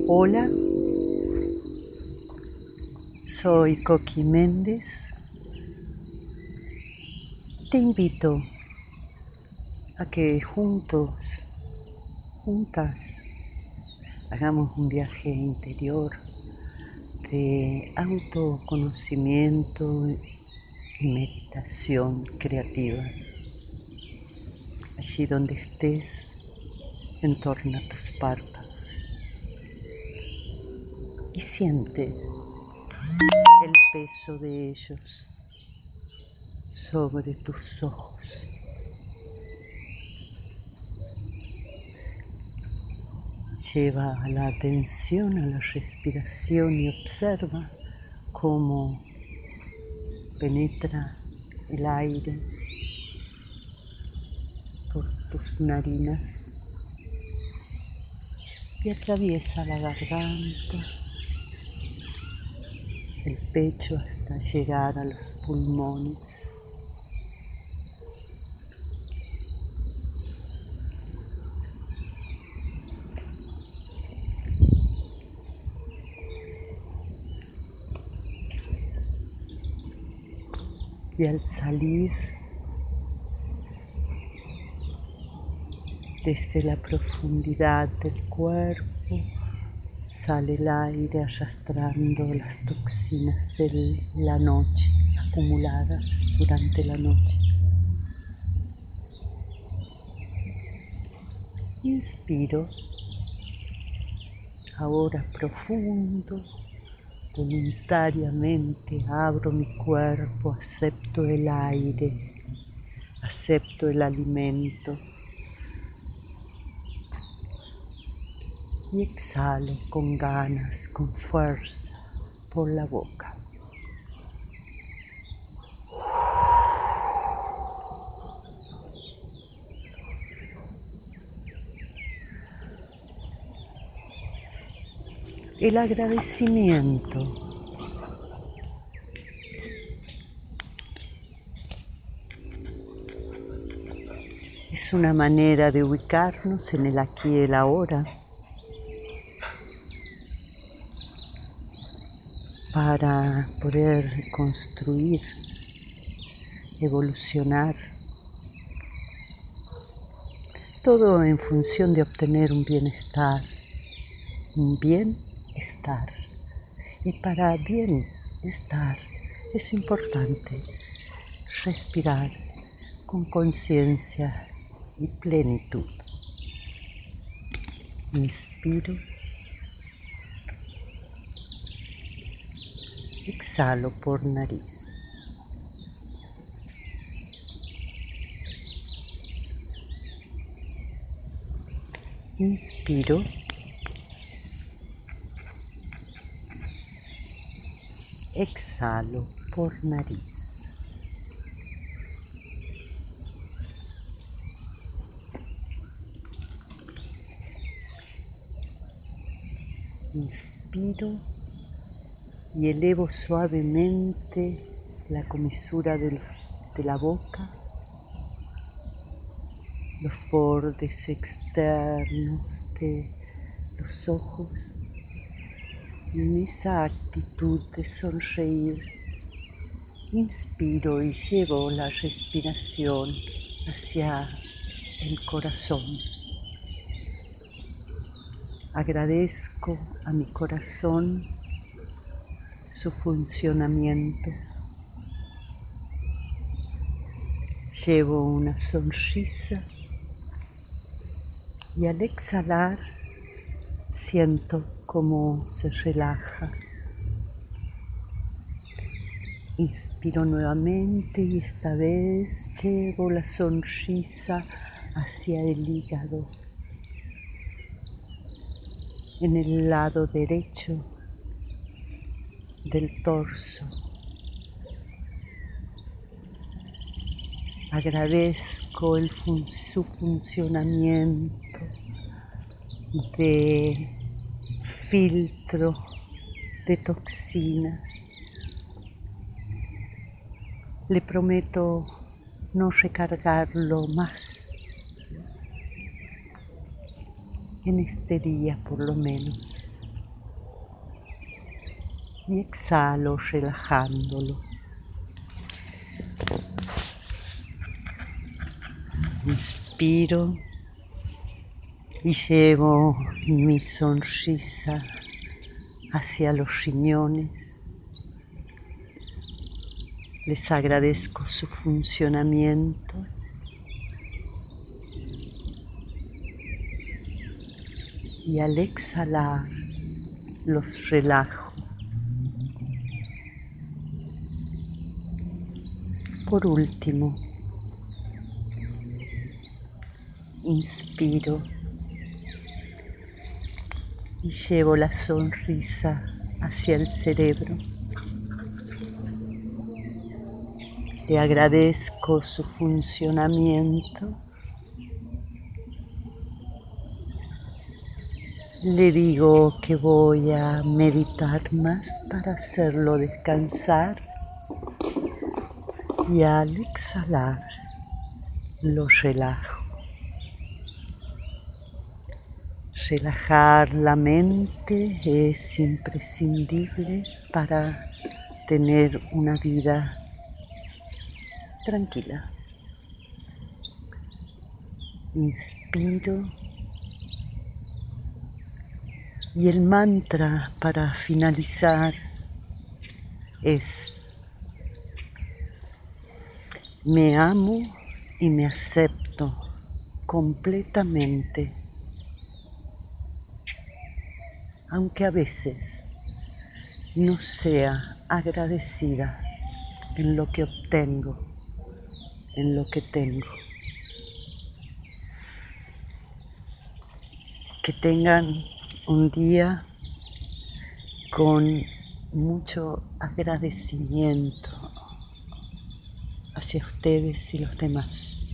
Hola, soy Coqui Méndez. Te invito a que juntas, hagamos un viaje interior de autoconocimiento y meditación creativa. Allí donde estés, entorna tus párpados y siente el peso de ellos sobre tus ojos. Lleva la atención a la respiración y observa cómo penetra el aire por tus narinas y atraviesa la garganta, el pecho hasta llegar a los pulmones. Y al salir desde la profundidad del cuerpo, sale el aire arrastrando las toxinas de la noche, acumuladas durante la noche. Inspiro, ahora profundo, voluntariamente abro mi cuerpo, acepto el aire, acepto el alimento y exhalo con ganas, con fuerza por la boca. El agradecimiento es una manera de ubicarnos en el aquí y el ahora para poder construir, evolucionar, todo en función de obtener un bienestar. Y para bienestar es importante respirar con conciencia y plenitud. Inspiro, exhalo por nariz. Inspiro, exhalo por nariz. Inspiro y elevo suavemente la comisura de la boca, los bordes externos de los ojos. Y en esa actitud de sonreír, inspiro y llevo la respiración hacia el corazón. Agradezco a mi corazón su funcionamiento. Llevo una sonrisa y al exhalar siento cómo se relaja. Inspiro nuevamente y esta vez llevo la sonrisa hacia el hígado, en el lado derecho del torso. Agradezco su funcionamiento de filtro de toxinas. Le prometo no recargarlo más en este día por lo menos. y exhalo relajándolo. Inspiro y llevo mi sonrisa hacia los riñones. Les agradezco su funcionamiento y al exhalar los relajo. Por último, inspiro y llevo la sonrisa hacia el cerebro. Le agradezco su funcionamiento. Le digo que voy a meditar más para hacerlo descansar y al exhalar lo relajo. Relajar la mente es imprescindible para tener una vida tranquila. Inspiro y el mantra para finalizar es: me amo y me acepto completamente, aunque a veces no sea agradecida en lo que obtengo, en lo que tengo. Que tengan un día con mucho agradecimiento hacia ustedes y los demás.